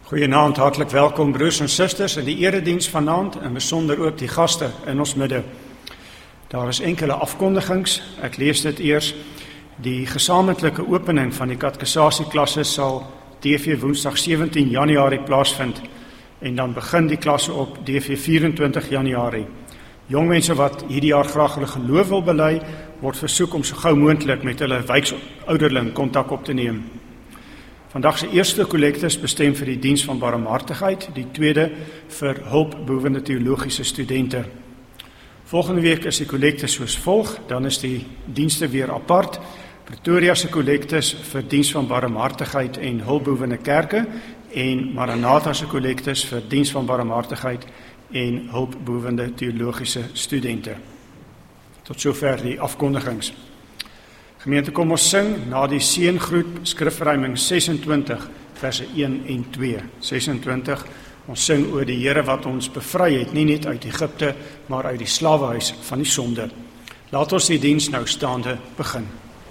Goeienaand, hartlik welkom broers en susters in die erediens vanaand en besonder ook die gaste in ons midde. Daar is enkele afkondigings, ek lees dit eers. Die gesamentlike opening van die katekisasieklasse sal DV Woensdag 17 Januarie plaasvind en dan begin die klasse op DV 24 Januarie. Jongmense wat hierdie jaar graag hulle geloof wil bely, word versoek om so gou moontlik met hulle wijkouderling kontak op te neem. Vandag se eerste kollektes bestem vir die diens van barmhartigheid, die tweede vir hulpbehoevende teologiese studente. Volgende week is die kollektes soos volg, dan is die dienste weer apart. Pretoria se kollektes vir diens van barmhartigheid en hulpbehoevende kerke en Maranatha se kollektes vir diens van barmhartigheid en hulpbehoevende teologiese studente. Tot sover die afkondigings. Gemeente, kom ons sing na die seëngroet skrifruiming 26 verse 1 en 2. 26, ons sing oor die Here wat ons bevry het, nie net uit Egipte, maar uit die slawehuis van die sonde. Laat ons die diens nou staande begin.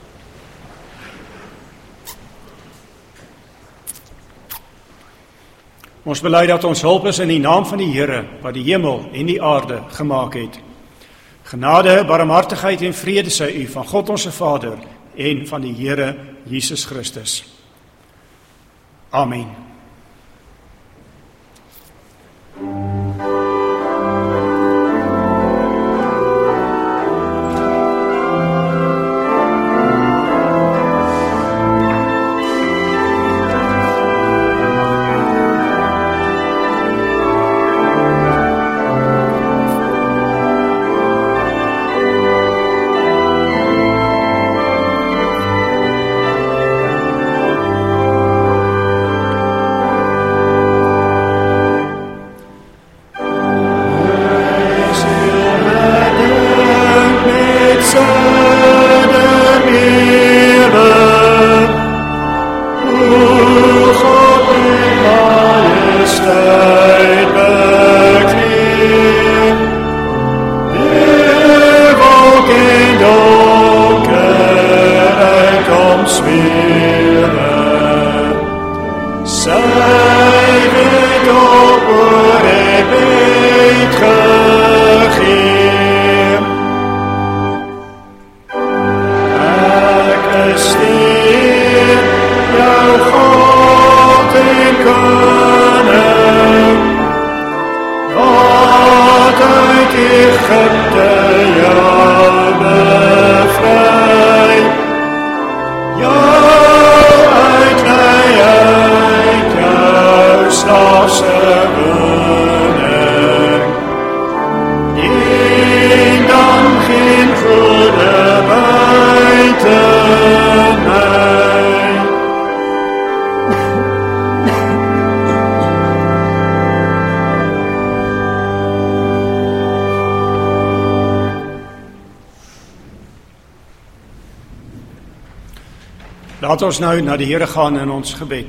Ons bely dat ons hulp is in die naam van die Here, wat die hemel en die aarde gemaak het. Genade, barmhartigheid en vrede sy u van God ons Vader en van die Here Jesus Christus. Amen. Laat ons nou na die Here gaan in ons gebed.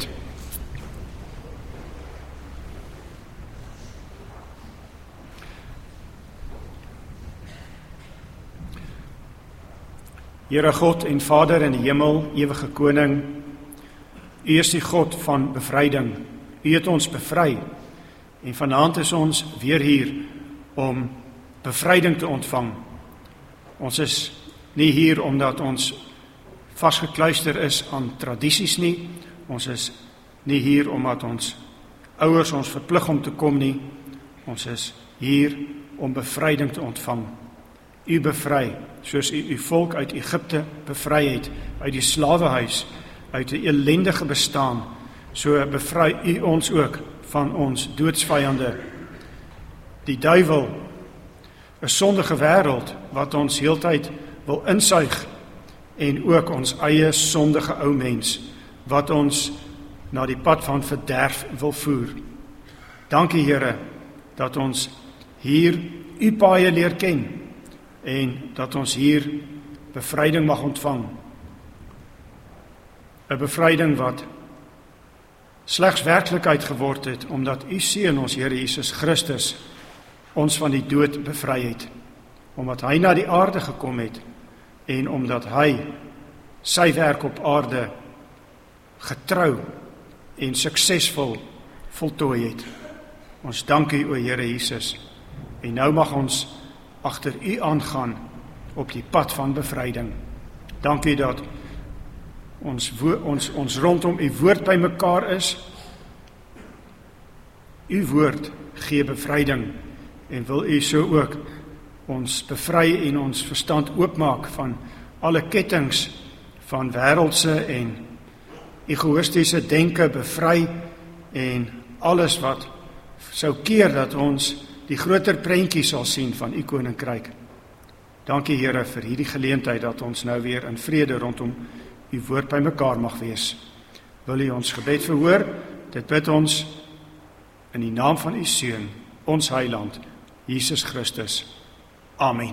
Here God en Vader in die hemel, ewige koning, U is die God van bevryding. U het ons bevry en vanaand is ons weer hier om bevryding te ontvang. Ons is nie hier omdat ons vasgekluister is aan tradisies nie. Ons is nie hier omdat ons ouers ons verplig om te kom nie. Ons is hier om bevryding te ontvang. U bevry, soos u volk uit Egipte bevry het, uit die slawehuis, uit die ellendige bestaan, so bevry u ons ook van ons doodsvyande. Die duiwel, 'n sondige wêreld wat ons heeltyd wil insuig, en ook ons eie sondige ou mens, wat ons na die pad van verderf wil voer. Dankie Here, dat ons hier u paaie leer ken, en dat ons hier bevryding mag ontvang. 'n Bevryding wat slegs werklikheid geword het, omdat u Seun, ons Here Jesus Christus, ons van die dood bevry het, omdat hy na die aarde gekom het, en omdat hy sy werk op aarde getrou en suksesvol voltooi het. Ons dank U, o Here Jesus. En nou mag ons agter U aangaan op die pad van bevryding. Dank U dat ons rondom U woord by mekaar is. U woord gee bevryding en wil U so ook ons bevry en ons verstand oopmaak van alle kettinge van wêreldse en egoïstiese denke bevry en alles wat sou keer dat ons die groter prentjie sal sien van U koninkryk. Dankie Here vir hierdie geleentheid dat ons nou weer in vrede rondom U woord by mekaar mag wees. Wil U ons gebed verhoor? Dit bid ons in die naam van U Seun, ons Heiland, Jesus Christus. Amen.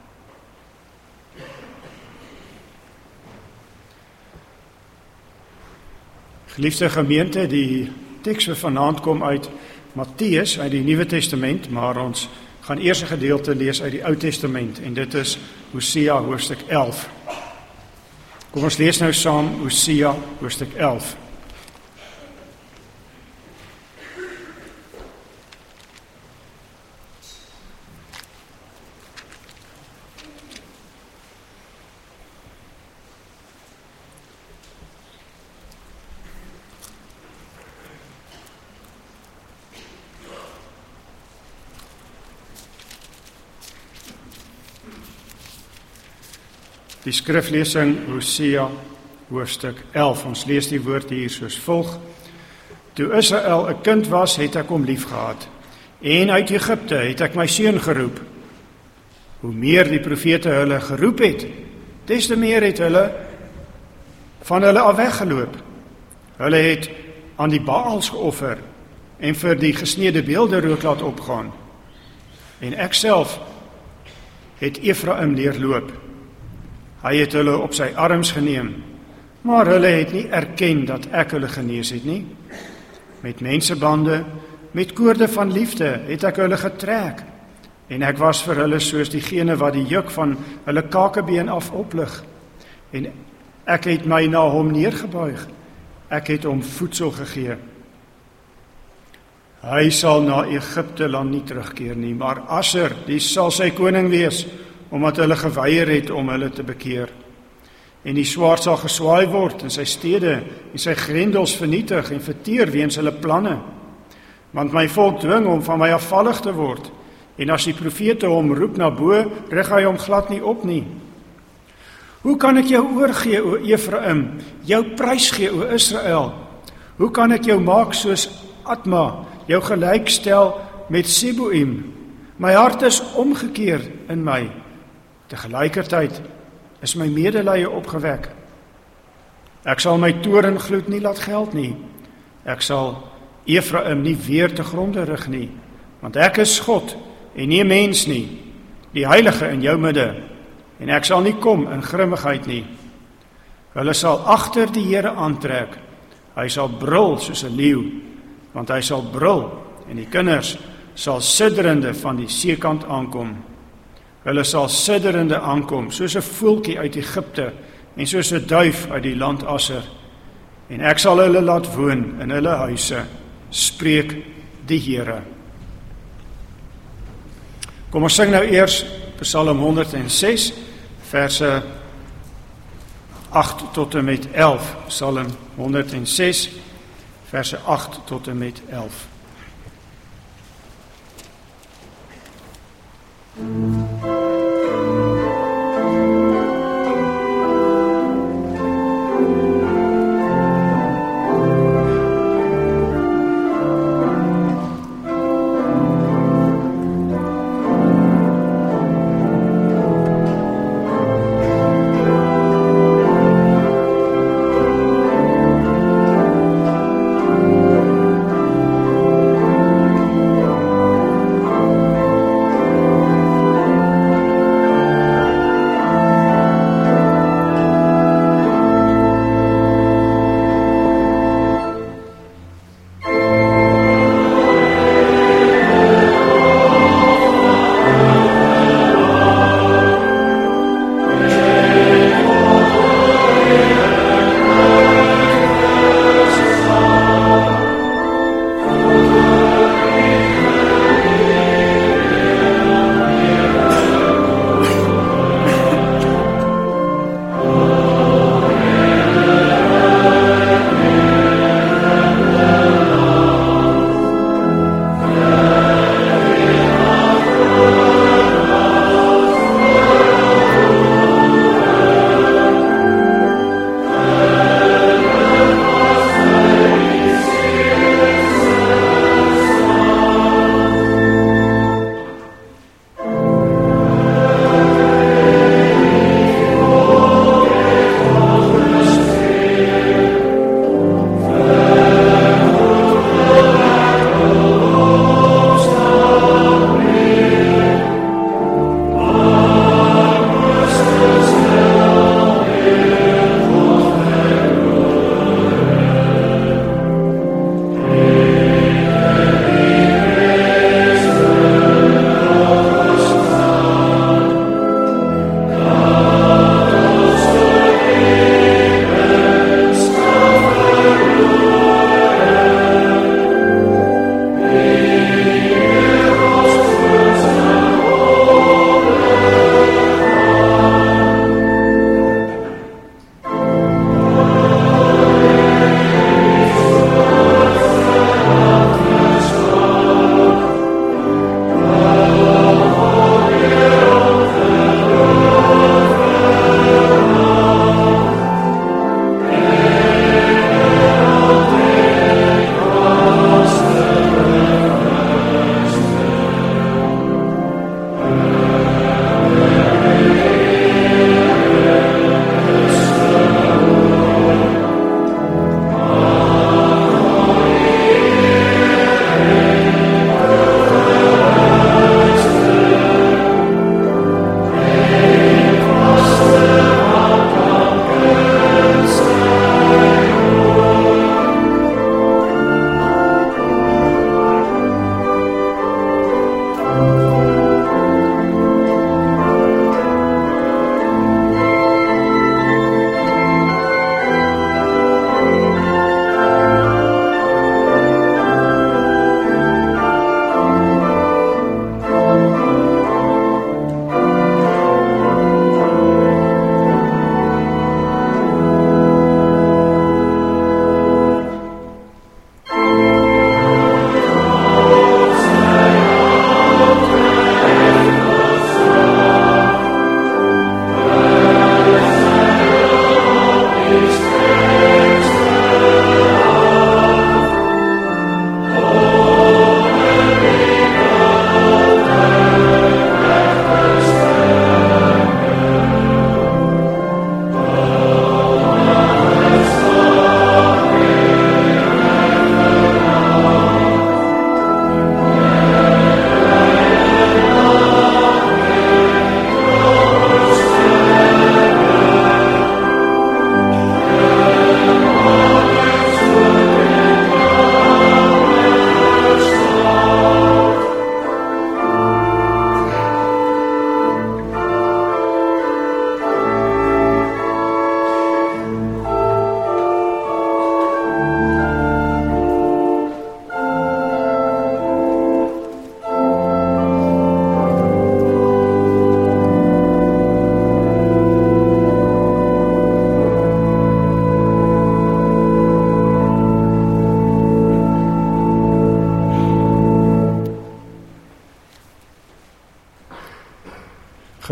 Geliefde gemeente, die teks vir vanaand kom uit Matteus, uit die Nuwe Testament, maar ons gaan eers 'n gedeelte lees uit die Ou Testament, en dit is Hosea hoofstuk 11. Kom ons lees nou saam Hosea hoofstuk 11. Die skriflesing Hosea hoofstuk 11. Ons lees die woord hier soos volg. Toe Israel 'n kind was, het ek hom liefgehad. En uit Egipte het ek my seun geroep. Hoe meer die profete hulle geroep het, des te meer het hulle van hulle af weggeloop. Hulle het aan die Baals geoffer en vir die gesneede beelde rook laat opgaan. En ek self het Efraim leer loop. Hy het hulle op sy arms geneem, maar hulle het nie erken dat ek hulle genees het nie. Met mensebande, met koorde van liefde het ek hulle getrek, en ek was vir hulle soos diegene wat die juk van hulle kakebeen af oplig, en ek het my na hom neergebuig, ek het hom voedsel gegee. Hy sal na Egipte land nie terugkeer nie, maar Assur, die sal sy koning wees, omdat hulle geweier het om hulle te bekeer. En die swaard sal geswaai word in sy stede en sy grendels vernietig en verteer weens hulle planne. Want my volk dwing om van my afvallig te word, en as die profete hom roep na bo, rig hy hom glad nie op nie. Hoe kan ek jou oorgee, o Efraim, jou prys gee, o Israel? Hoe kan ek jou maak soos Atma, jou gelykstel met Seboim? My hart is omgekeer in my. Tegelykertyd is my medelee opgewek. Ek sal my torengloed nie laat geld nie. Ek sal Efraim nie weer te gronde rig nie, want ek is God en nie 'n mens nie, die heilige in jou midde, en ek sal nie kom in grimmigheid nie. Hulle sal agter die Here aantrek. Hy sal brul soos 'n leeu, want hy sal brul en die kinders sal sidderende van die seekant aankom. Hulle sal sidderende aankom, soos 'n voeltjie uit Egipte en soos 'n duif uit die land Assur. En ek sal hulle laat woon in hulle huise, spreek die Here. Kom ons sing nou eers Psalm 106, verse 8 tot en met 11. Psalm 106, verse 8 tot en met 11.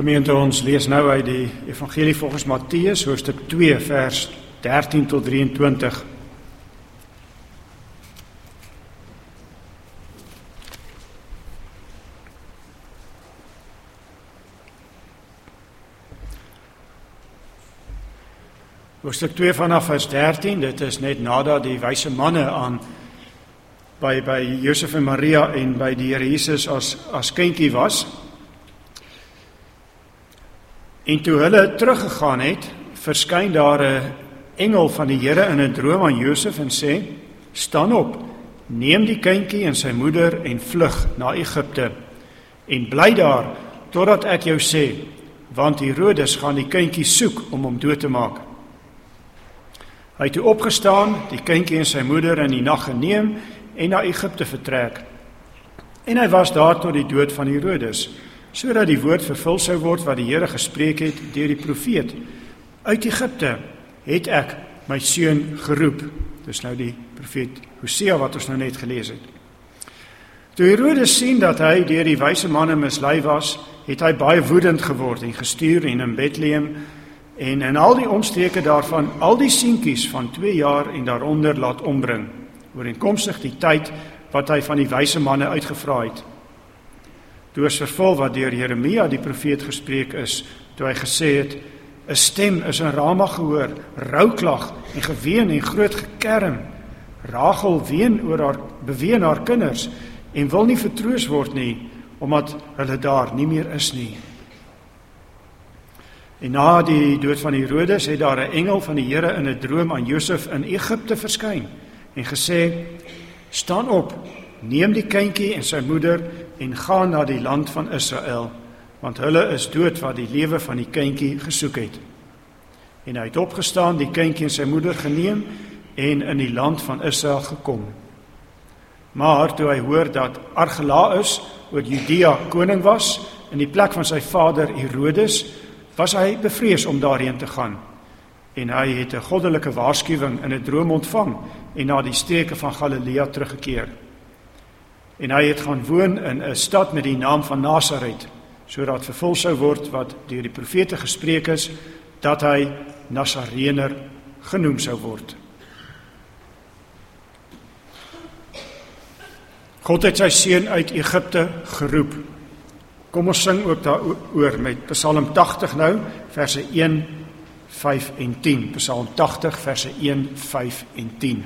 Gemeente, ons lees nou uit die Evangelie volgens Matteus, hoofstuk 2, vers 13 tot 23. Hoofstuk 2 vanaf vers 13, dit is net nadat die wyse manne by Josef en Maria en by die Here Jesus as kindjie was. En toe hulle teruggegaan het, verskyn daar 'n engel van die Here in 'n droom aan Josef en sê: "Staan op, neem die kindjie en sy moeder en vlug na Egipte en bly daar totdat ek jou sê, want Herodes gaan die kindjie soek om hom dood te maak." Hy het toe opgestaan, die kindjie en sy moeder in die nag geneem en na Egipte vertrek. En hy was daar tot die dood van Herodes, sodat die woord vervul sou word wat die Here gespreek het deur die profeet: "Uit Egipte het ek my seun geroep." Dis nou die profeet Hosea wat ons nou net gelees het. Toe Herodes sien dat hy deur die wyse manne mislei was, het hy baie woedend geword en gestuur en in Bethlehem en in al die omstreke daarvan al die seentjies van 2 jaar en daaronder laat ombring, ooreenkomstig die tyd wat hy van die wyse manne uitgevra het. Toe is vervul wat deur Jeremia die profeet gespreek is, toe hy gesê het: "'n stem is in Rama gehoor, rouklag en geween en groot gekerm. Rachel beween haar kinders en wil nie vertroos word nie, omdat hulle daar nie meer is nie." En na die dood van Herodes het daar 'n engel van die Here in 'n droom aan Josef in Egipte verskyn en gesê: "Staan op, neem die kindjie en sy moeder en gaan na die land van Israel, want hulle is dood wat die lewe van die kindjie gesoek het." En hy het opgestaan, die kindjie en sy moeder geneem en in die land van Israel gekom. Maar toe hy hoor dat Archelaus oor Judea koning was in die plek van sy vader Herodes, was hy bevrees om daarheen te gaan. En hy het 'n goddelike waarskuwing in 'n droom ontvang en na die streke van Galilea teruggekeer. En hy het gaan woon in 'n stad met die naam van Nasaret, sodat vervul sou word wat deur die profete gespreek is, dat hy Nasarener genoem sou word. God het sy seun uit Egipte geroep. Kom ons sing ook daaroor met Psalm 80 nou, verse 1, 5 en 10. Psalm 80, verse 1, 5 en 10.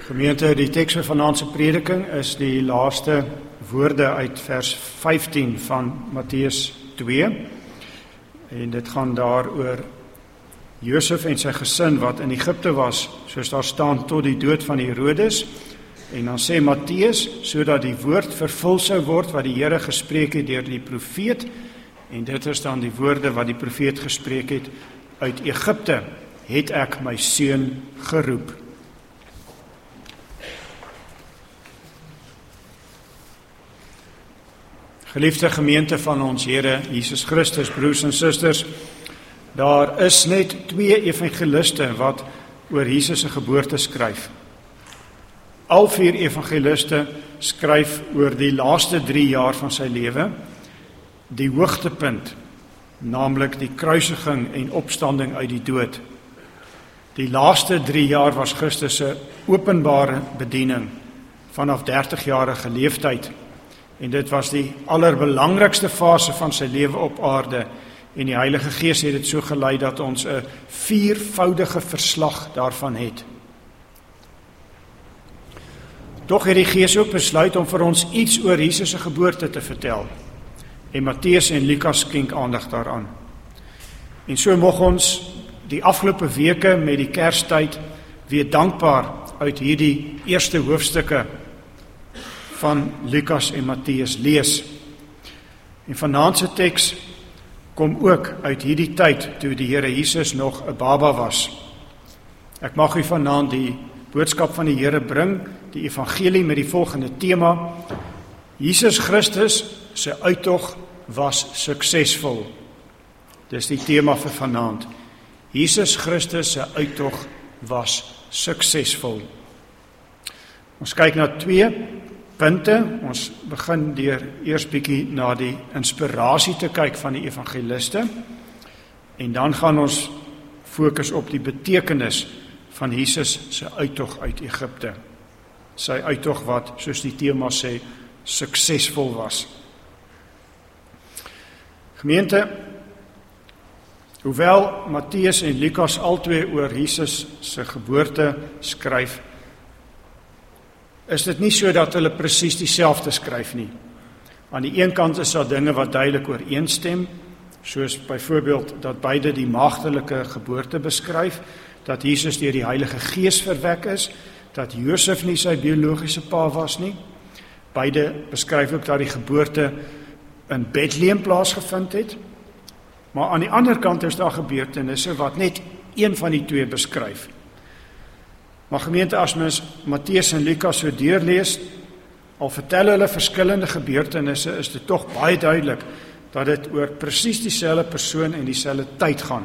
Gemeente, die teks vir vanaand se prediking is die laaste woorde uit vers 15 van Matteus 2. En dit gaan daar oor Josef en sy gesin wat in Egipte was, soos daar staan, tot die dood van Herodes. En dan sê Matteus, sodat die woord vervul sou word wat die Here gespreek het deur die profeet. En dit is dan die woorde wat die profeet gespreek het: uit Egipte het ek my seun geroep. Geliefde gemeente van ons Here Jesus Christus, broers en susters, daar is net 2 evangeliste wat oor Jesus se geboorte skryf. Al 4 evangeliste skryf oor die laaste 3 jaar van sy lewe, die hoogtepunt, naamlik die kruisiging en opstanding uit die dood. Die laaste 3 jaar was Christus se openbare bediening vanaf 30-jarige leeftyd. En dit was die allerbelangrikste fase van sy lewe op aarde. En die Heilige Gees het dit so gelei dat ons 'n 4voudige verslag daarvan het. Tog het die Gees ook besluit om vir ons iets oor Jesus se geboorte te vertel. En Matteus en Lukas skenk aandag daaraan. En so mag ons die afgelope weke met die Kerstyd weer dankbaar uit hierdie eerste hoofstukke van Lukas en Matteus lees. En vanaand se teks kom ook uit hierdie tyd toe die Here Jesus nog 'n baba was. Ek mag u vanaand die boodskap van die Here bring, die evangelie met die volgende tema: Jesus Christus se uittog was suksesvol. Dis die tema vir vanaand. Jesus Christus se uittog was suksesvol. Ons kyk na 2 punte. Ons begin deur eers bietjie na die inspirasie te kyk van die evangeliste, en dan gaan ons fokus op die betekenis van Jesus se uittog uit Egipte. Sy uittog wat, soos die tema sê, suksesvol was. Gemeente, hoewel Matteus en Lukas albei oor Jesus se geboorte skryf, is dit nie so dat hulle presies dieselfde skryf nie. Aan die een kant is daar dinge wat duidelik ooreenstem, soos byvoorbeeld dat beide die maagdelike geboorte beskryf, dat Jesus deur die Heilige Gees verwek is, dat Josef nie sy biologiese pa was nie. Beide beskryf ook dat die geboorte in Bethlehem plaasgevind het. Maar aan die ander kant is daar gebeurtenisse wat net een van die 2 beskryf. Maar gemeente, as mens Matteus en Lukas so deurlees, al vertel hulle verskillende gebeurtenisse, is dit tog baie duidelik dat dit oor presies dieselfde persoon en dieselfde tyd gaan.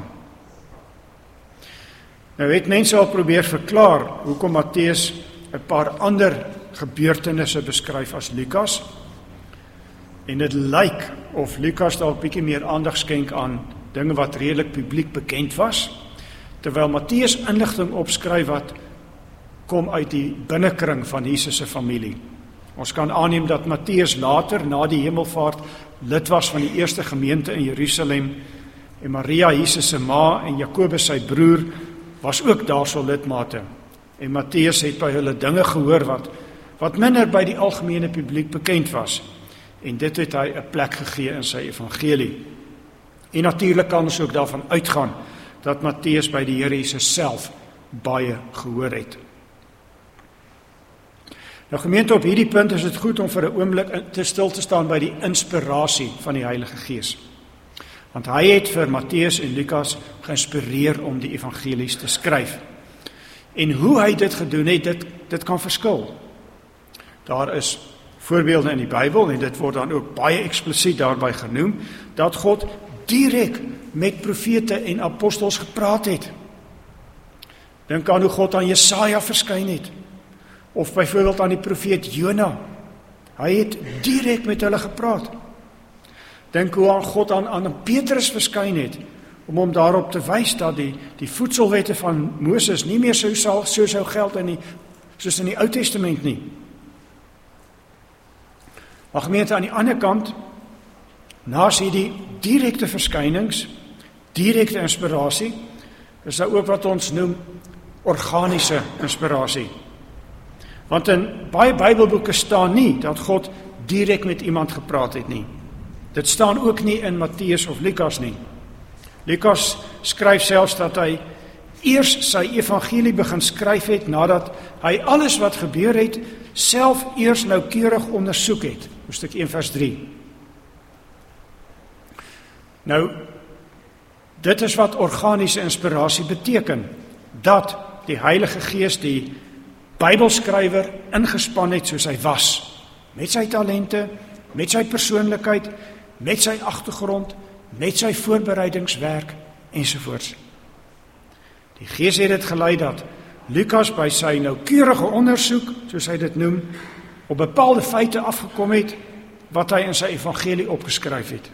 Nou het mense al probeer verklaar hoekom Matteus 'n paar ander gebeurtenisse beskryf as Lukas, en dit lyk of Lukas dalk bietjie meer aandag skenk aan dinge wat redelik publiek bekend was, terwyl Matteus inligting opskryf wat kom uit die binnekring van Jesus se familie. Ons kan aanneem dat Matteus later, na die hemelvaart, lid was van die eerste gemeente in Jerusalem, en Maria, Jesus se ma, en Jakobus sy broer, was ook daarso lidmate. En Matteus het by hulle dinge gehoor wat minder by die algemene publiek bekend was, en dit het hy 'n plek gegee in sy evangelie. En natuurlik kan ons ook daarvan uitgaan dat Matteus by die Here Jesus self baie gehoor het. Nou gemeente, op hierdie punt is dit goed om vir 'n oomblik te stil te staan by die inspirasie van die Heilige Gees. Want hy het vir Matteus en Lukas geïnspireer om die evangelies te skryf. En hoe hy dit gedoen het, dit kan verskil. Daar is voorbeelde in die Bybel, en dit word dan ook baie eksplisiet daarby genoem, dat God direk met profete en apostels gepraat het. Dink aan hoe God aan Jesaja verskyn het, of byvoorbeeld aan die profeet Jona. Hy het direk met hulle gepraat. Dink hoe God aan Petrus verskyn het, om hom daarop te wys dat die voedselwette van Moses nie meer so sou geld soos in die Ou Testament nie. Maar gemeente, aan die ander kant, naas hierdie direkte verskynings, direkte inspirasie, is daar ook wat ons noem organiese inspirasie. Want in baie Bybelboeke staan nie dat God direk met iemand gepraat het nie. Dit staan ook nie in Matteus of Lukas nie. Lukas skryf selfs dat hy eers sy evangelie begin skryf het nadat hy alles wat gebeur het self eers noukeurig ondersoek het. Hoofstuk 1 vers 3. Nou, dit is wat organiese inspirasie beteken, dat die Heilige Gees die Bybelskrywer ingespan het soos hy was, met sy talente, met sy persoonlikheid, met sy agtergrond, met sy voorbereidingswerk ensovoorts. Die Gees het dit gelei dat Lukas by sy noukeurige ondersoek, soos hy dit noem, op bepaalde feite afgekom het, wat hy in sy evangelie opgeskryf het.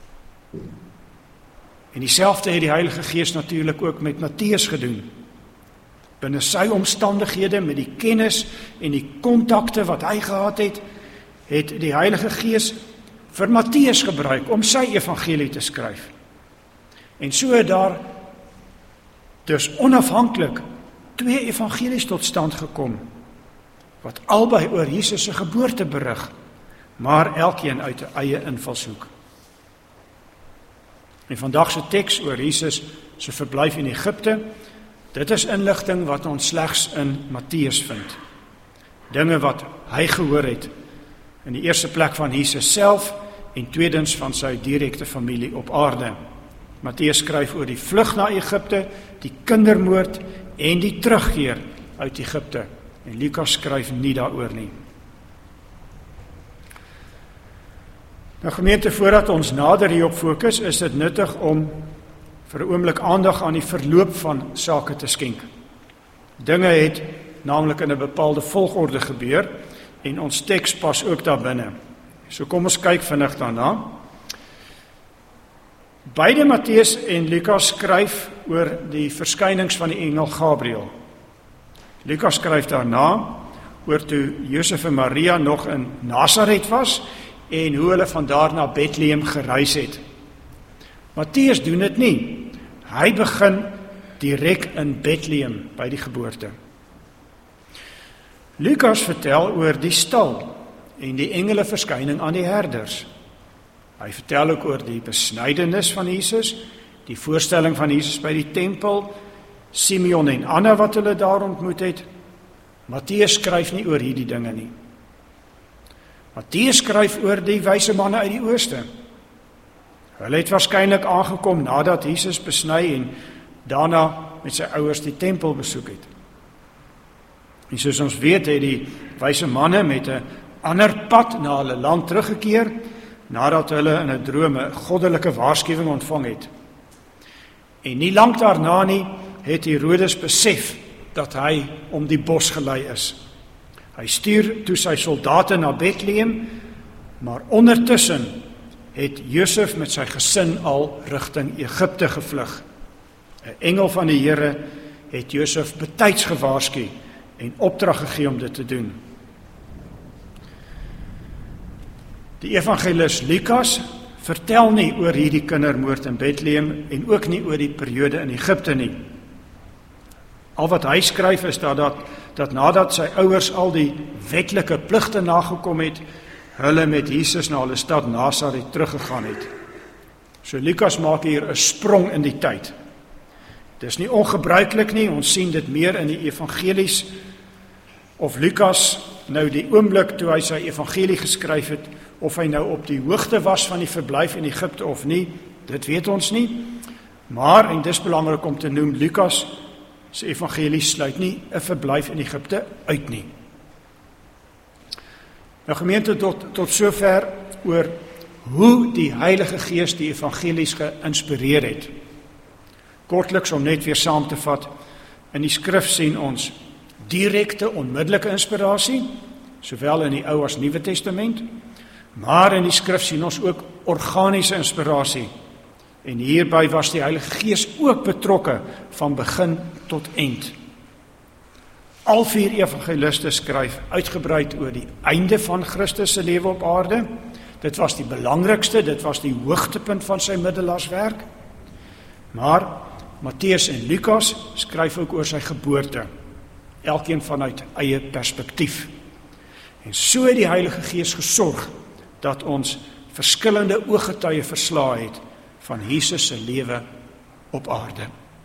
En dieselfde het die Heilige Gees natuurlik ook met Matteus gedoen. Binne sy omstandighede, met die kennis en die kontakte wat hy gehad het, het die Heilige Gees vir Matteus gebruik om sy evangelie te skryf. En so het daar dus onafhanklik 2 evangelies tot stand gekom, wat albei oor Jesus se geboorte berig, maar elkeen uit 'n eie invalshoek. En vandag se teks oor Jesus se verblyf in Egipte, dit is inligting wat ons slegs in Matteus vind. Dinge wat hy gehoor het, in die eerste plek van Jesus self, en tweedens van sy direkte familie op aarde. Matteus skryf oor die vlug na Egipte, die kindermoord en die terugkeer uit Egipte. En Lukas skryf nie daaroor nie. Nou gemeente, voordat ons nader hierop fokus, is dit nuttig om vir 'n oomblik aandag aan die verloop van sake te skenk. Dinge het naamlik in 'n bepaalde volgorde gebeur, en ons teks pas ook daarbinne. So kom ons kyk vinnig daarna. Beide Matteus en Lukas skryf oor die verskynings van die engel Gabriël. Lukas skryf daarna oor toe Josef en Maria nog in Nasaret was en hoe hulle van daar na Bethlehem gereis het. Matteus doen dit nie. Hy begin direk in Bethlehem by die geboorte. Lukas vertel oor die stal en die engele verskyning aan die herders. Hy vertel ook oor die besnydenis van Jesus, die voorstelling van Jesus by die tempel, Simeon en Anna wat hulle daar ontmoet het. Matteus skryf nie oor hierdie dinge nie. Matteus skryf oor die wyse manne uit die ooste. Hulle het waarskynlik aangekom nadat Jesus besny en daarna met sy ouers die tempel besoek het. En soos ons weet, het die wyse manne met 'n ander pad na hulle land teruggekeer, nadat hulle in 'n droom 'n goddelike waarskuwing ontvang het. En nie lank daarna nie, het Herodes besef dat hy om die bos gelei is. Hy stuur toe sy soldate na Bethlehem, maar ondertussen het Josef met sy gesin al rigting Egipte gevlug. 'n Engel van die Here het Josef betyds gewaarsku en opdrag gegee om dit te doen. Die evangelis Lukas vertel nie oor hierdie kindermoord in Bethlehem en ook nie oor die periode in Egipte nie. Al wat hy skryf is dat nadat sy ouers al die wetlike pligte nagekom het, hulle met Jesus na hulle stad Nasaret teruggegaan het. So Lukas maak hier 'n sprong in die tyd. Dit is nie ongebruiklik nie, ons sien dit meer in die evangelies, of Lukas nou die oomblik toe hy sy evangelie geskryf het, of hy nou op die hoogte was van die verblyf in Egipte of nie, dit weet ons nie. Maar, en dis belangrik om te noem, Lukas se evangelie sluit nie 'n verblyf in Egipte uit nie. Nou gemeente, tot sover oor hoe die Heilige Gees die evangelies geïnspireer het. Kortliks om net weer saam te vat, in die skrif sien ons direkte, onmiddellike inspirasie, sowel in die Ou as Nuwe Testament, maar in die skrif sien ons ook organiese inspirasie. En hierby was die Heilige Gees ook betrokke van begin tot eind. Al 4 evangeliste skryf uitgebreid oor die einde van Christus se lewe op aarde. Dit was die belangrikste, dit was die hoogtepunt van sy middelaarswerk. Maar Matteus en Lukas skryf ook oor sy geboorte. elkeen vanuit eie perspektief. En so het die Heilige Gees gesorg dat ons verskillende ooggetuie verslae het van Jesus se lewe op aarde.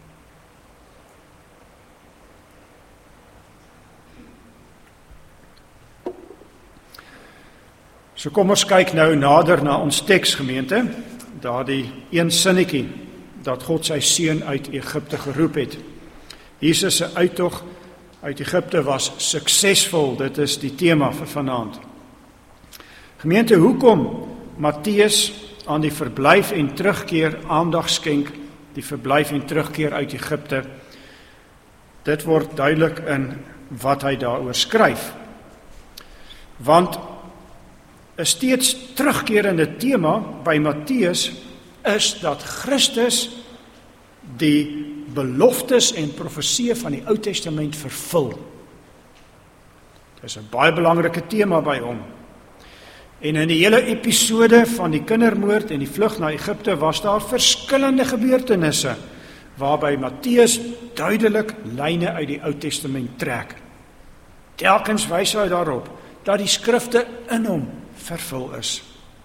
So kom ons kyk nou nader na ons teksgemeente, daardie een sinnetjie dat God sy seun uit Egipte geroep het. Jesus se uittog uit Egipte was suksesvol, dit is die tema vir vanaand. Gemeente, hoekom Matteus aan die verblyf en terugkeer aandag skenk, die verblyf en terugkeer uit Egipte, dit word duidelik in wat hy daaroor skryf. Want 'n steeds terugkerende tema by Matteus is dat Christus die beloftes en profeseë van die Ou Testament vervul. Dit is 'n baie belangrike tema by hom. En in die hele episode van die kindermoord en die vlug na Egipte was daar verskillende gebeurtenisse waarby Matteus duidelik lyne uit die Ou Testament trek. Telkens wys hy daarop dat die skrifte in hom vervul is.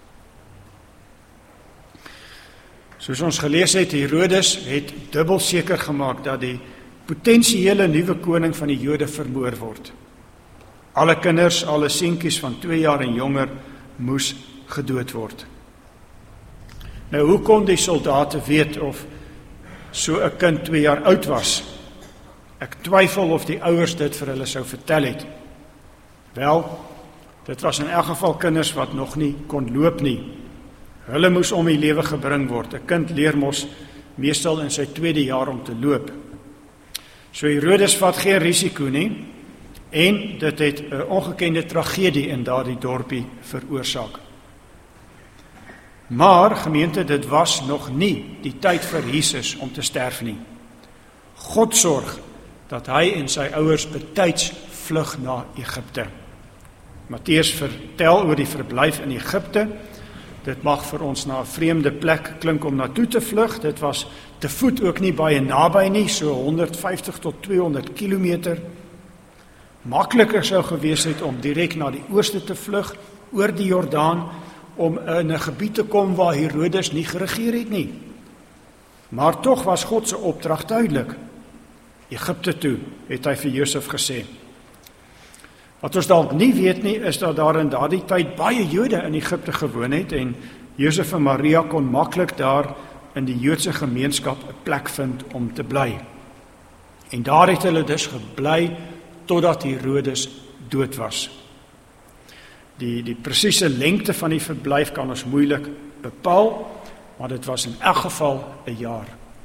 Soos ons gelees het, Herodes het dubbel seker gemaak dat die potensiële nuwe koning van die Jode vermoor word. Alle kinders, alle seentjies van 2 jaar en jonger moes gedood word. Nou, hoe kon die soldate weet of so 'n kind 2 jaar oud was? Ek twyfel of die ouers dit vir hulle sou vertel het. Wel, dit was in elk geval kinders wat nog nie kon loop nie. Hulle moes om die lewe gebring word. 'n Kind leer mos meestal in sy 2de jaar om te loop. So Herodes vat geen risiko nie, en dit het 'n ongekende tragedie in daardie dorpie veroorsaak. Maar, gemeente, dit was nog nie die tyd vir Jesus om te sterf nie. God sorg dat hy en sy ouers betyds vlug na Egipte. Matteus vertel oor die verblyf in Egipte. Dit mag vir ons na 'n vreemde plek klink om na toe te vlug. Dit was te voet ook nie baie naby nie, so 150 tot 200 kilometer. Makliker sou gewees het om direk na die ooste te vlug, oor die Jordaan, om in 'n gebied te kom waar Herodes nie geregeer het nie. Maar tog was God se opdrag duidelik. Egipte toe, het hy vir Josef gesê. Wat ons dalk nie weet nie, is dat daar in daardie tyd baie Jode in Egipte gewoon het, en Josef en Maria kon maklik daar in die Joodse gemeenskap 'n plek vind om te bly. En daar het hulle dus gebly totdat Herodes dood was. Die presiese lengte van die verblyf kan ons moeilik bepaal, maar dit was in elk geval 'n jaar.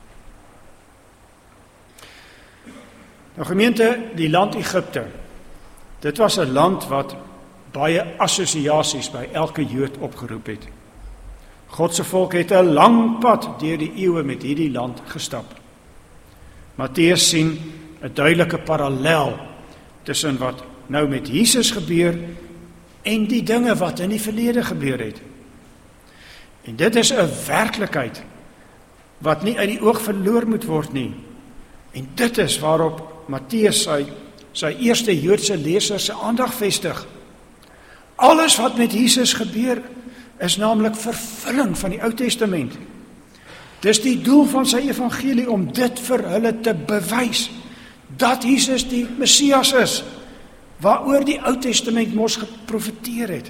Nou gemeente, die land Egipte, dit was 'n land wat baie assosiasies by elke Jood opgeroep het. God se volk het 'n lang pad deur die eeue met hierdie land gestap. Matteus sien 'n duidelike parallel tussen wat nou met Jesus gebeur en die dinge wat in die verlede gebeur het. En dit is 'n werklikheid wat nie uit die oog verloor moet word nie. En dit is waarop Matteus sy eerste Joodse lesers se aandag vestig. Alles wat met Jesus gebeur is naamlik vervulling van die Ou Testament. Dis die doel van sy evangelie om dit vir hulle te bewys, dat Jesus die Messias is, waaroor die Ou Testament mos geprofeteer het.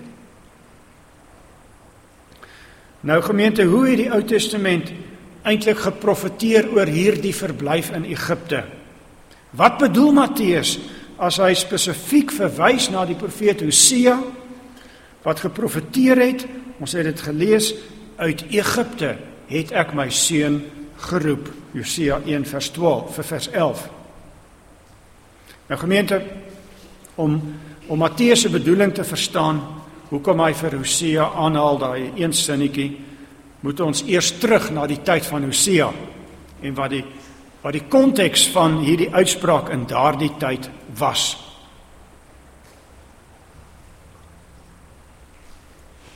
Nou gemeente, hoe het die Ou Testament eintlik geprofeteer oor hierdie verblyf in Egipte? Wat bedoel Matteus as hy spesifiek verwys na die profeet Hosea, wat geprofeteer het, ons het dit gelees, uit Egipte het ek my seun geroep, Hosea 1 vers 11. Nou gemeente, om Matteus se bedoeling te verstaan, hoekom hy vir Hosea aanhaal, daai een sinnetjie, moet ons eers terug na die tyd van Hosea, en wat die konteks van hierdie uitspraak in daardie tyd was.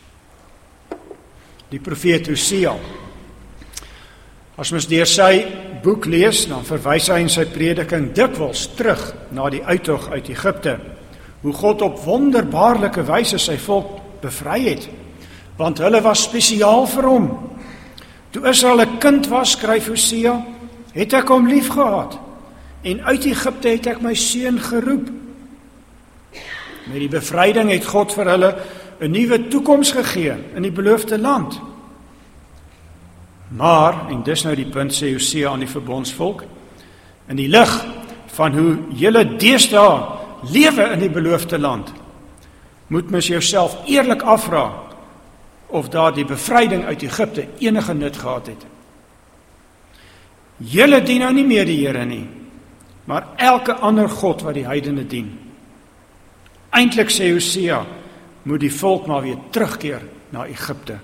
Die profeet Hosea, as mens deur sy boek lees, dan verwys hy in sy prediking dikwels terug na die uittog uit Egipte, hoe God op wonderbaarlike wyse sy volk bevry het, want hulle was spesiaal vir hom. Toe Israel 'n kind was, skryf Hosea, het ek hom lief gehad, en uit Egipte het ek my seun geroep. Met die bevryding het God vir hulle 'n nuwe toekoms gegee in die beloofde land. Maar, en dis nou die punt, sê Hosea aan die verbondsvolk, in die lig van hoe julle deesdae lewe in die beloofde land, moet mens jouself eerlik afvra of daar die bevryding uit Egipte enige nut gehad het. Julle dien nou nie meer die Here nie, maar elke ander god wat die heidene dien. Eintlik, sê Hosea, moet die volk maar weer terugkeer na Egipte.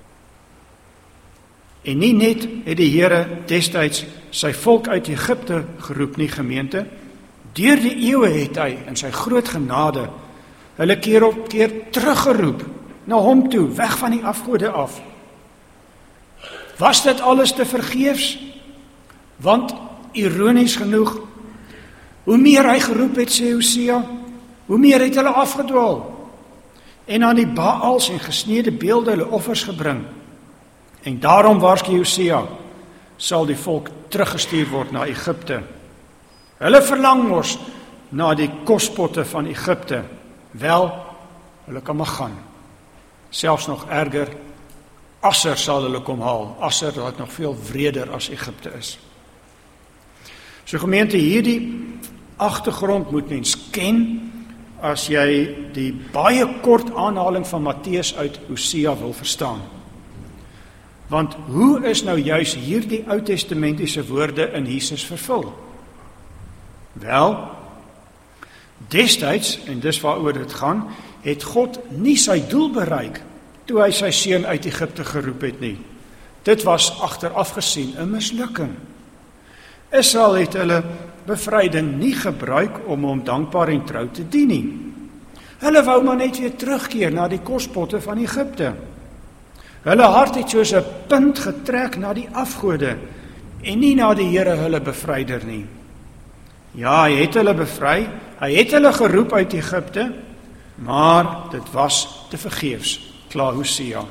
En nie net het die Here destyds sy volk uit Egipte geroep nie, gemeente, deur die eeue het hy in sy groot genade hulle keer op keer teruggeroep na hom toe, weg van die afgode af. Was dit alles te vergeefs? Want, ironies genoeg, hoe meer hy geroep het, sê Hosea, hoe meer het hulle afgedwaal en aan die Baals en gesneede beelde hulle offers gebring. En daarom waarsku Hosea, sal die volk teruggestuur word na Egipte. Hulle verlang mos na die kospotte van Egipte. Wel, hulle kan maar gaan. Selfs nog erger, Asser sal hulle kom haal. Asser wat nog veel wreder as Egipte is. So gemeente, hierdie agtergrond moet mens ken as jy die baie kort aanhaling van Matteus uit Hosea wil verstaan. Want hoe is nou juis hierdie Oud-testamentiese woorde in Jesus vervul? Wel, destyds, en dis waaroor dit gaan, het God nie sy doel bereik toe hy sy seun uit Egipte geroep het nie. Dit was agteraf gesien 'n mislukking. Israel het hulle bevryding nie gebruik om hom dankbaar en trou te dien nie. Hulle wou maar net weer terugkeer na die kospotte van Egipte. Hulle hart het soos 'n punt getrek na die afgode en nie na die Here hulle bevryder nie. Ja, hy het hulle bevry, hy het hulle geroep uit Egipte, maar dit was te vergeefs, klaar Hosea.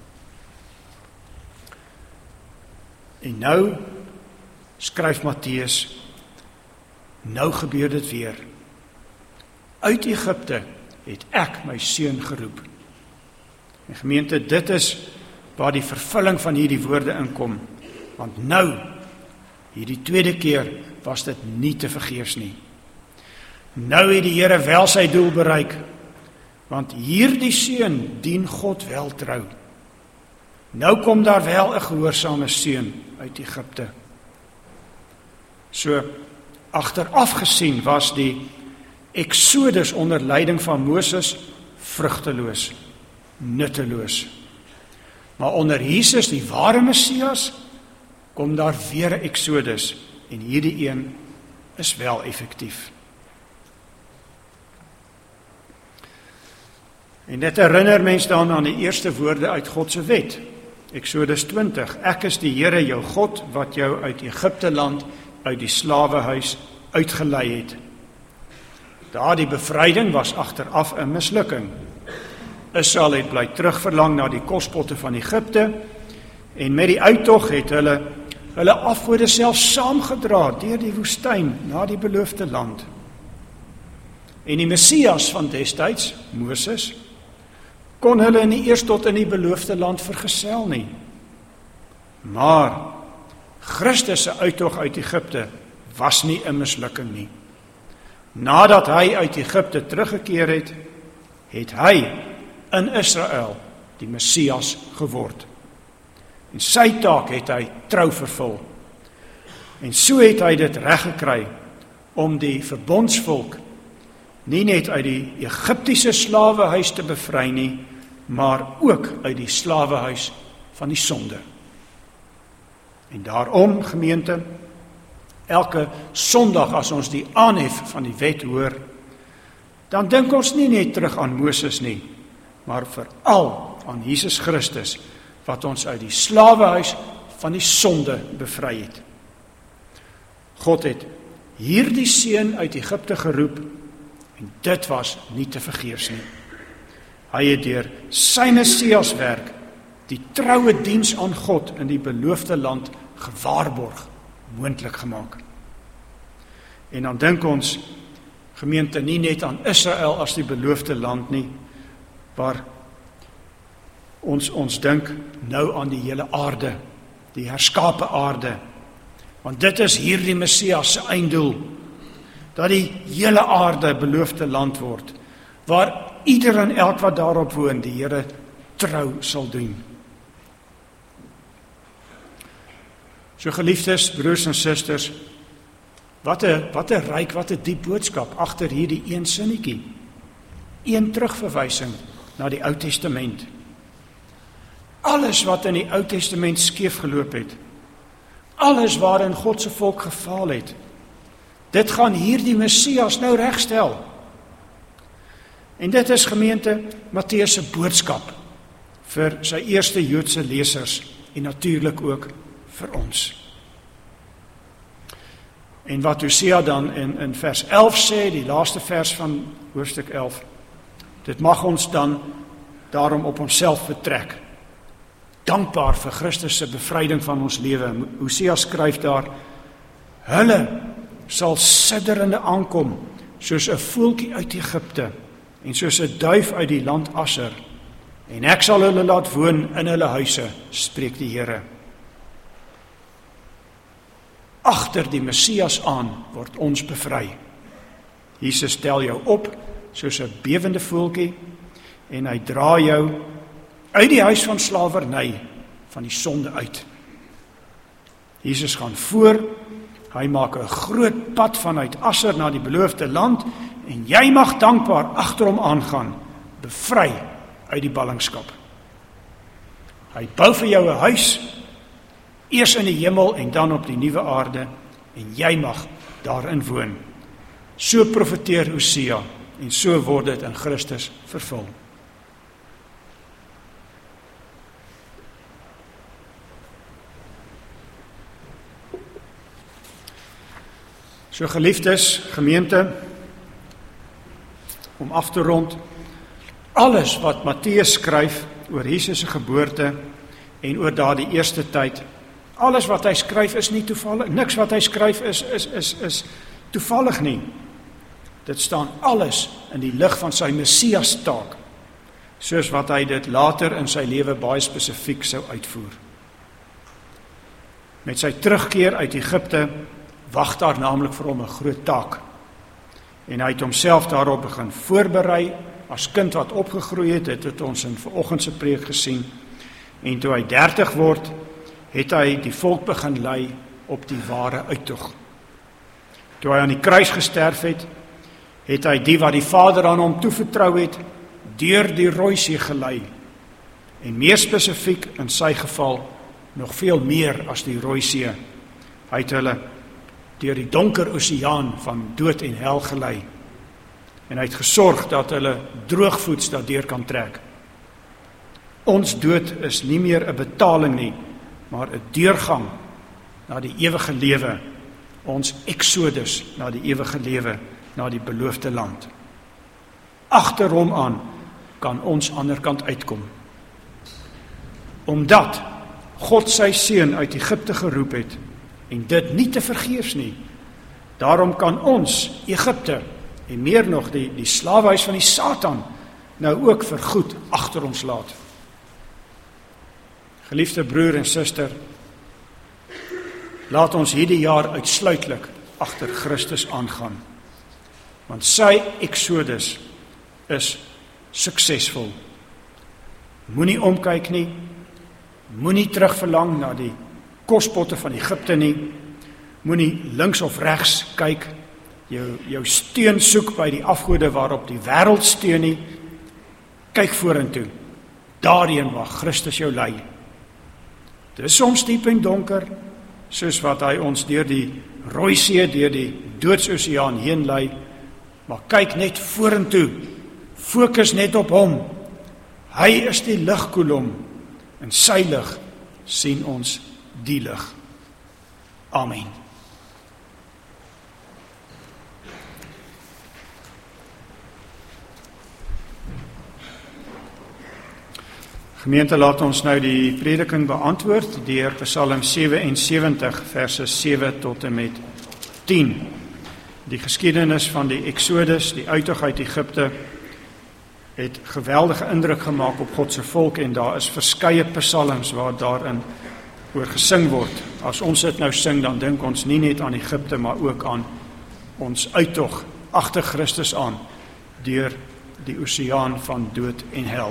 En nou skryf Matteus, nou gebeur dit weer. Uit Egipte het ek my seun geroep. En gemeente, dit is waar die vervulling van hierdie woorde inkom. Want nou, hierdie tweede keer, was dit nie te vergeefs nie. Nou het die Here wel sy doel bereik, want hierdie seun dien God wel trou. Nou kom daar wel 'n gehoorsame seun uit Egipte. So, agteraf gesien was die Exodus onder leiding van Moses vrugteloos, nutteloos. Maar onder Jesus, die ware Messias, kom daar weer 'n Exodus en hierdie een is wel effektief. En dit herinner mens dan aan die eerste woorde uit God se wet. Exodus 20, ek is die Here jou God wat jou uit Egipte land, uit die slawehuis uitgelei het. Daardie bevryding was agteraf 'n mislukking. Israel het bly terugverlang na die kospotte van Egipte en met die uittog het hulle afgode self saamgedra deur die woestyn na die beloofde land. En die Messias van destyds, Moses, kon hulle nie eers tot in die beloofde land vergesel nie. Maar Christus se uittog uit Egipte was nie 'n mislukking nie. Nadat hy uit Egipte teruggekeer het, het hy in Israel die Messias geword. En sy taak het hy trou vervul. En so het hy dit reg gekry om die verbondsvolk nie net uit die Egiptiese slawehuis te bevry nie, maar ook uit die slawehuis van die sonde. En daarom, gemeente, elke Sondag as ons die aanhef van die wet hoor, dan dink ons nie net terug aan Moses nie, maar veral aan Jesus Christus, wat ons uit die slawehuis van die sonde bevry het. God het hierdie seun uit Egipte geroep, en dit was nie te vergeefs nie. Hy het deur sy Messias werk, die troue diens aan God in die beloofde land gewaarborg, moontlik gemaak. En dan dink ons, gemeente, nie net aan Israel as die beloofde land nie, maar ons dink nou aan die hele aarde, die herskape aarde, want dit is hierdie Messias se einddoel, dat die hele aarde beloofde land word, waar ieder en elk wat daarop woon, die Here trou sal doen. So geliefdes, broers en susters, wat 'n ryk, wat 'n diep boodskap agter hierdie een sinnetjie. Een terugverwysing na die Ou Testament. Alles wat in die Ou Testament skeef geloop het, alles waarin God se volk gefaal het, dit gaan hierdie Messias nou regstel. En dit is, gemeente, Matteus se boodskap vir sy eerste Joodse lesers en natuurlik ook vir ons. En wat Hosea dan in vers 11 sê, die laaste vers van hoofstuk 11, dit mag ons dan daarom op onsself betrek. Dankbaar vir Christus se bevryding van ons lewe. Hosea skryf daar, hulle sal sidderende aankom, soos 'n voeltjie uit Egipte, en soos 'n duif uit die land Asser, en ek sal hulle laat woon in hulle huise, spreek die Here. Agter die Messias aan word ons bevry. Jesus stel jou op soos 'n bewende voeltjie, en hy dra jou uit die huis van slawerny, van die sonde uit. Jesus gaan voor, hy maak 'n groot pad vanuit Asser na die beloofde land, en jy mag dankbaar agter hom aangaan, bevry uit die ballingskap. Hy bou vir jou 'n huis, eers in die hemel en dan op die nuwe aarde, en jy mag daarin woon. So profeteer Hosea, en so word dit in Christus vervul. So geliefdes, gemeente, om af te rond, alles wat Matteus skryf oor Jesus se geboorte en oor daardie eerste tyd, alles wat hy skryf is nie toevallig, niks wat hy skryf is toevallig nie. Dit staan alles in die lig van sy Messias taak, soos wat hy dit later in sy lewe baie spesifiek sou uitvoer. Met sy terugkeer uit Egipte wag daar naamlik vir hom 'n groot taak. En hy het homself daarop begin voorberei, as kind wat opgegroei het, dit het ons in vanoggend se preek gesien. En toe hy 30 word, het hy die volk begin lei op die ware uittog. Toe hy aan die kruis gesterf het, het hy die wat die Vader aan hom toevertrou het, deur die Rooi See gelei. En meer spesifiek in sy geval, nog veel meer as die Rooi See. Hy het hulle deur die donker oseaan van dood en hel gelei. En hy het gesorg dat hulle droogvoets daardeur kan trek. Ons dood is nie meer 'n betaling nie, maar 'n deurgang na die ewige lewe. Ons exodus na die ewige lewe, na die beloofde land. Agter hom aan kan ons ander kant uitkom. Omdat God sy seun uit Egipte geroep het, en dit nie te vergeefs nie. Daarom kan ons, Egipte, en meer nog die slawehuis van die Satan, nou ook vergoed agter ons laat. Geliefde broer en suster, laat ons hierdie jaar uitsluitlik agter Christus aangaan, want sy exodus is suksesvol. Moenie omkyk nie, moenie terugverlang na die kospotte van Egipte nie, moenie links of regs kyk, jou steun soek by die afgode waarop die wêreld steun nie, kyk vorentoe, daarheen waar Christus jou lei. Dit is soms diep en donker, soos wat hy ons deur die Rooi See, deur die Doodsoseaan heen lei, maar kyk net vorentoe, fokus net op hom. Hy is die ligkolom, en sy lig sien ons die lig. Amen. Gemeente, laat ons nou die prediking beantwoord deur Psalm 77 verse 7 tot en met 10. Die geskiedenis van die Exodus, die uittog uit Egipte, het geweldige indruk gemaak op God se volk en daar is verskeie psalms waar daarin oor gesing word. As ons dit nou sing, dan dink ons nie net aan Egipte, maar ook aan ons uittog agter Christus aan deur die oseaan van dood en hel.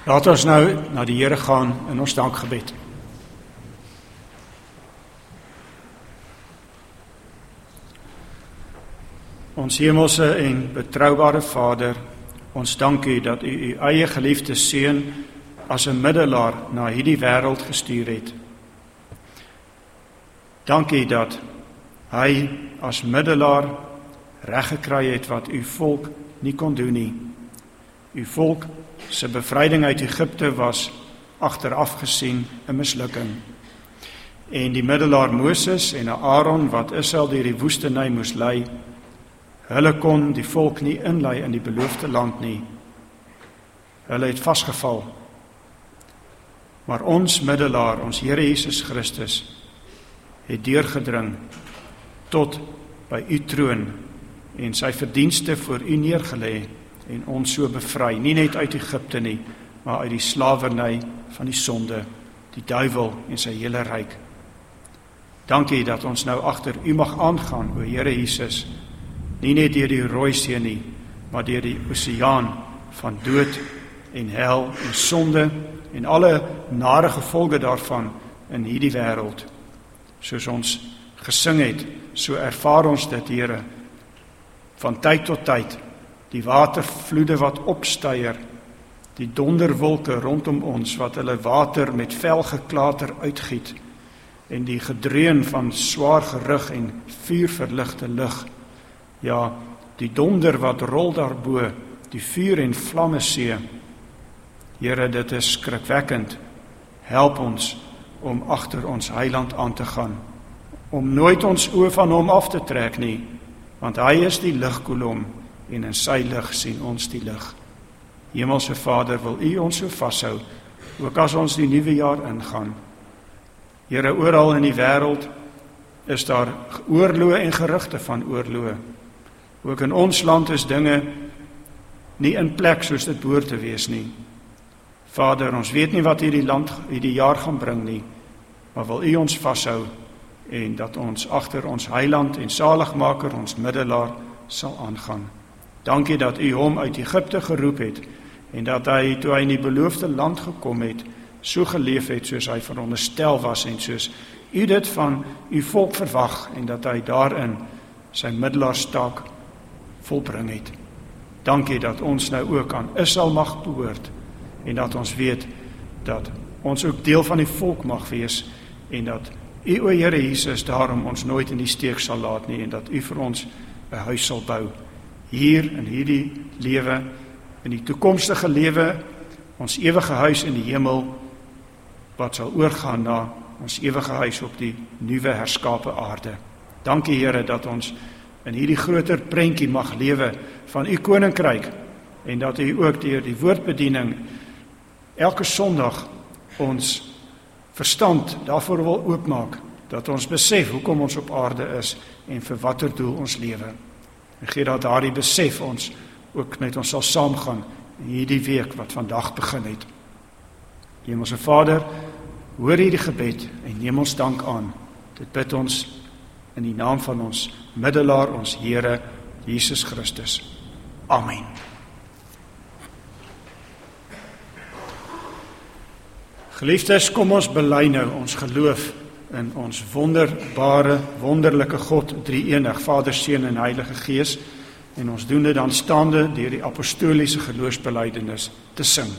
Laat ons nou na die Here gaan in ons dankgebed. Ons hemelse en betroubare Vader, ons dank U dat U eie geliefde Seun as 'n middelaar na hierdie wêreld gestuur het. Dank U dat hy as middelaar reggekry het wat U volk nie kon doen nie. U volk se bevryding uit Egipte was agteraf gesien 'n mislukking. En die middelaar Moses en Aaron wat Israel deur die woestynyn moes lei, hulle kon die volk nie inlei in die beloofde land nie. Hulle het vasgeval. Maar ons middelaar, ons Here Jesus Christus, het deurgedring tot by U troon en sy verdienste voor U neergelê en ons so bevry, nie net uit Egipte nie, maar uit die slawerny van die sonde, die duiwel en sy hele ryk. Dankie dat ons nou agter U mag aangaan, o Here Jesus, nie net deur die Rooi See nie, maar deur die oseaan van dood en hel en sonde en alle nare gevolge daarvan in hierdie wêreld. Soos ons gesing het, so ervaar ons dit, Here, van tyd tot tyd, die watervloede wat opsteier, die donderwolke rondom ons wat hulle water met fel geklater uitgiet, en die gedreun van swaar gerug en vuurverligte lug. Ja, die donder wat rol daarbo, die vuur en vlamme see. Here, dit is skrikwekkend. Help ons om agter ons Heiland aan te gaan, om nooit ons oë van hom af te trek nie, want hy is die ligkolom en in sy lig sien ons die lig. Hemelse Vader, wil U ons so vashou, ook as ons die nuwe jaar ingaan. Here, oral in die wêreld is daar oorloë en gerugte van oorloë. Ook in ons land is dinge nie in plek soos dit behoort te wees nie. Vader, ons weet nie wat hierdie jaar gaan bring nie, maar wil U ons vashou en dat ons agter ons Heiland en Saligmaker, ons middelaar, sal aangaan. Dankie dat U hom uit Egipte geroep het en dat hy, toe hy in die beloofde land gekom het, so geleef het soos hy veronderstel was en soos U dit van U volk verwag en dat hy daarin sy middelaarstaak volbring het. Dankie dat ons nou ook aan Israel mag behoort en dat ons weet dat ons ook deel van die volk mag wees en dat U, o Here Jesus, daarom ons nooit in die steek sal laat nie en dat U vir ons 'n huis sal bou. Hier in hierdie lewe, in die toekomstige lewe, ons ewige huis in die hemel, wat sal oorgaan na ons ewige huis op die nuwe herskape aarde. Dankie Here dat ons in hierdie groter prentjie mag lewe van U koninkryk en dat U ook deur die woordbediening elke Sondag ons verstand daarvoor wil oopmaak, dat ons besef hoekom ons op aarde is en vir watter doel ons lewe. En gee dat daardie besef ons ook met ons sal saamgaan in hierdie week wat vandag begin het. Hemelse Vader, hoor hierdie gebed en neem ons dank aan. Dit bid ons in die naam van ons middelaar, ons Here Jesus Christus. Amen. Geliefdes, kom ons bely nou ons geloof in ons wonderbare, wonderlike God, drie-enig, Vader, Seun en Heilige Gees, en ons doen dit dan staande deur die apostoliese geloofsbelijdenis te sing.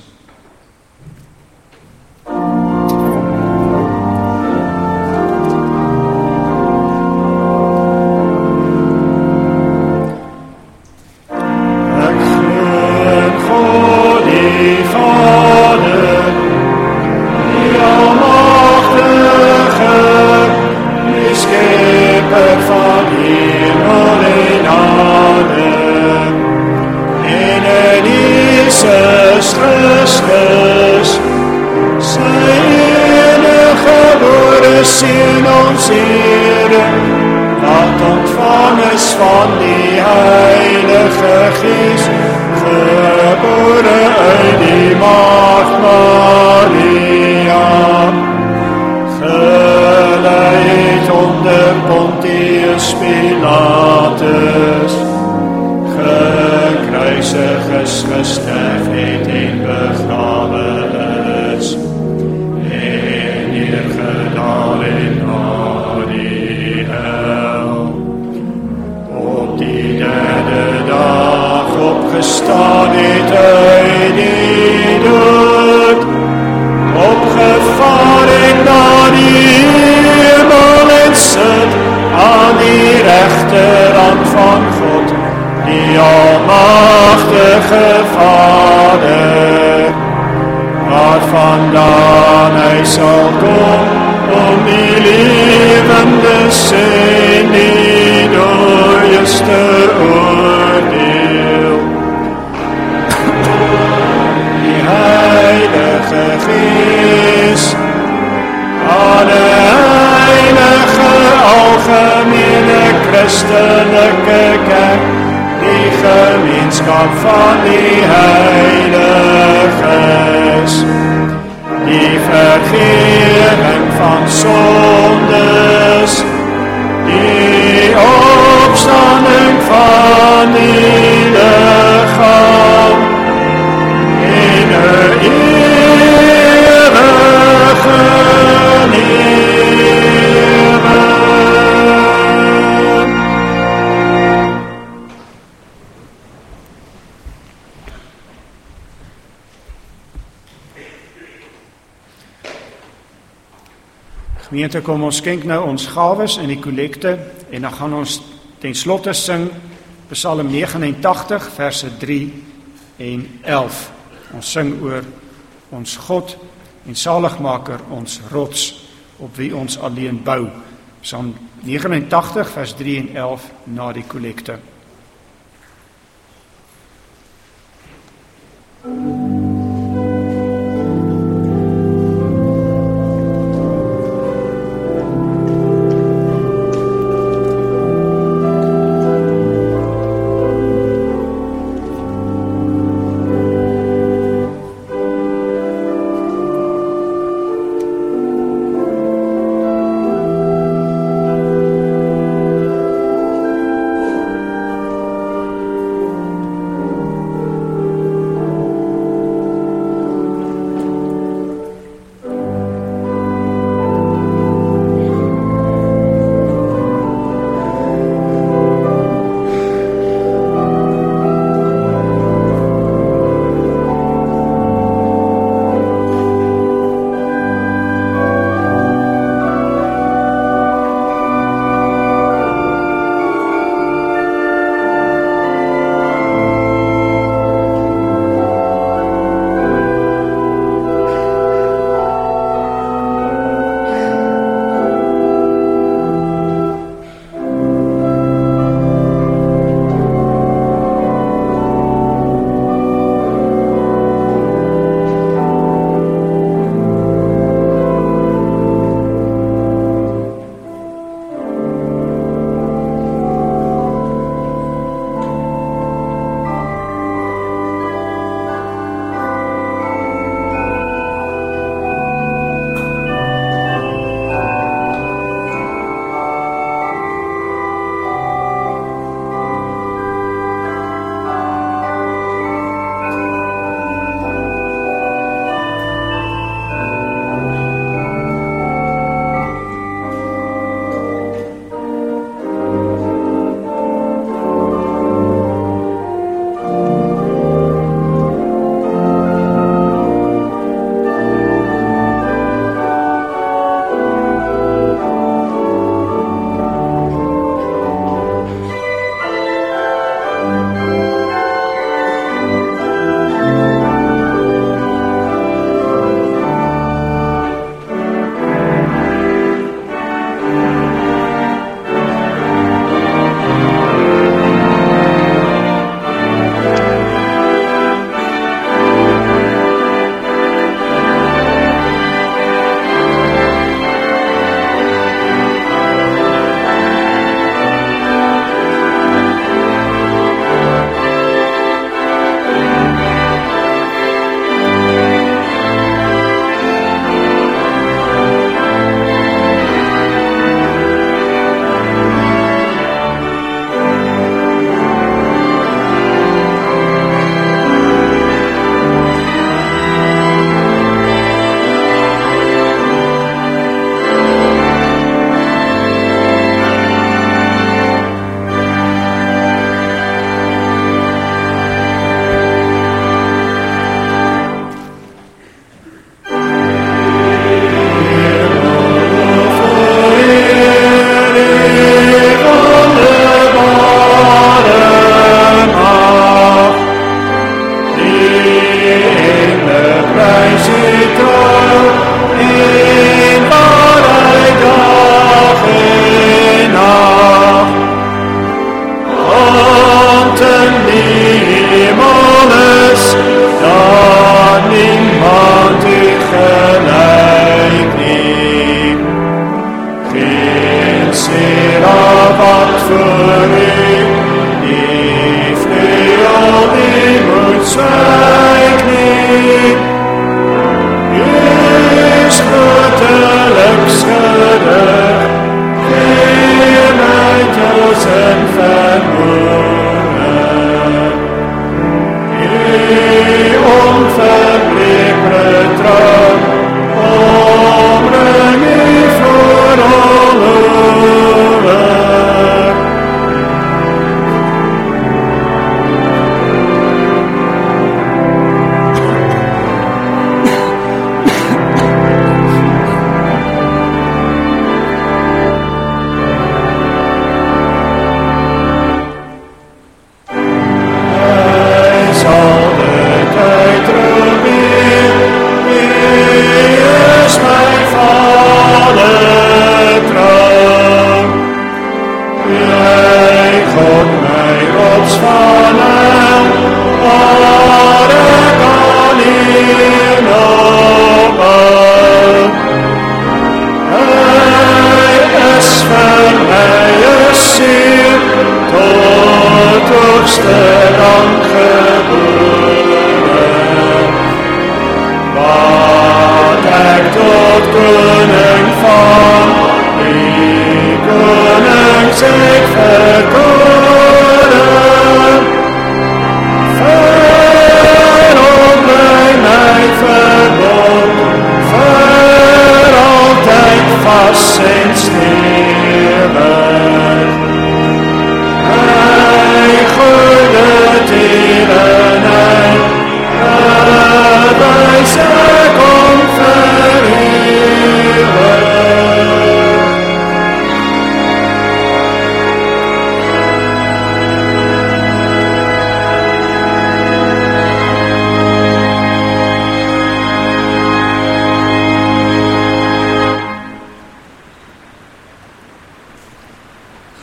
Sien ons Here, wat ontvang is van die Heilige Gees, gebore uit die Maagd Maria, geleid onder Pontius Pilatus, gekruisig is, gesterf het en begrawe vandaan hy sal kom, om die lewendes en die dooies te oordeel. Die Heilige Gees, alle heilige algemene christelike kerk, die gemeenskap van die heiliges, die vergeving van sondes, die opstanding van die liggaam, en 'n ewige lewe. Gemeente, kom ons skenk nou ons gawes in die kollekte en dan gaan ons ten slotte sing Psalm 89 verse 3 en 11. Ons sing oor ons God en Saligmaker, ons rots op wie ons alleen bou. Psalm 89 vers 3 en 11 na die kollekte.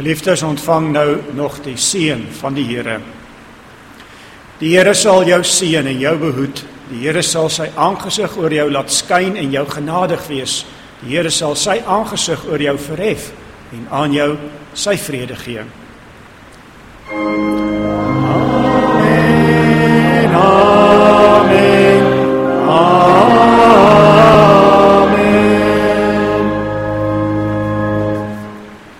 Geliefdes, ontvang nou nog die seën van die Here. Die Here sal jou seën en jou behoed. Die Here sal sy aangesig oor jou laat skyn en jou genadig wees. Die Here sal sy aangesig oor jou verhef en aan jou sy vrede gee.